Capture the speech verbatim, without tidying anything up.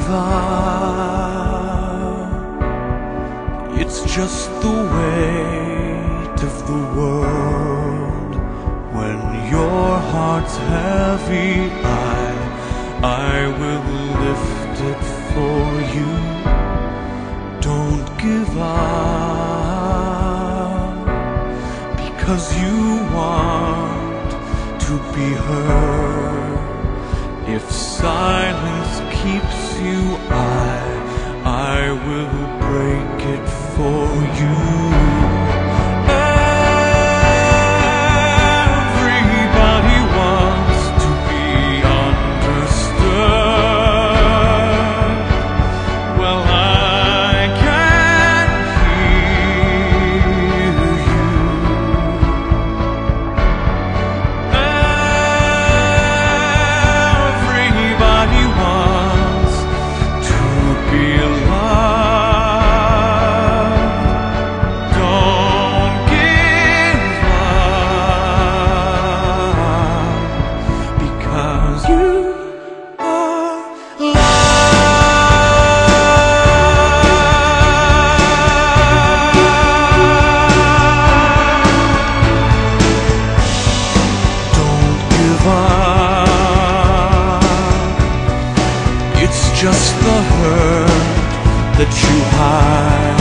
up. It's just the weight of the world. When your heart's heavy, I, I will lift it for you. Don't give up, because you want to be heard. If silence keeps you, I, I will break it for you. Everybody wants to be understood. Well, I can hear you. Everybody wants to be loved. Don't give up, because you are loved. Don't give up. It's just the hurt that you hide.